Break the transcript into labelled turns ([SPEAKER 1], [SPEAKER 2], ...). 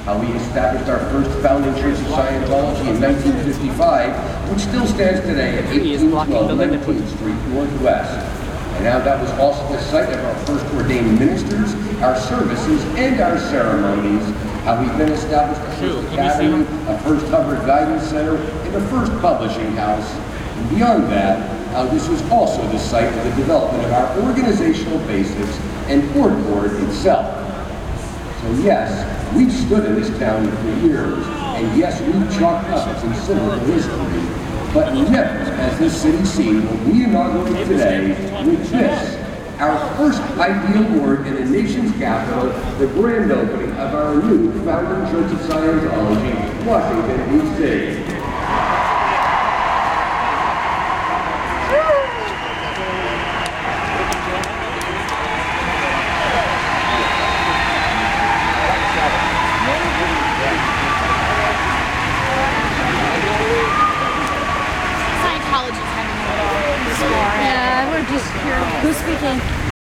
[SPEAKER 1] how we established our first founding Church of Scientology in 1955, which still stands today at 1812 19th Street Northwest. And now that was also the site of our first ordained ministers, our services, and our ceremonies. How we then established a first academy, a first Hubbard Guidance Center, and a first publishing house. And beyond that, this was also the site of the development of our organizational basics and board itself. So yes, we've stood in this town for years, and yes, we've chalked up a considerable history. But never has this city seen what we inaugurate today with this, our first ideal ward in the nation's capital, the grand opening of our new founding Church of Scientology, Washington, D.C.
[SPEAKER 2] Yeah, we're just here. Who's speaking?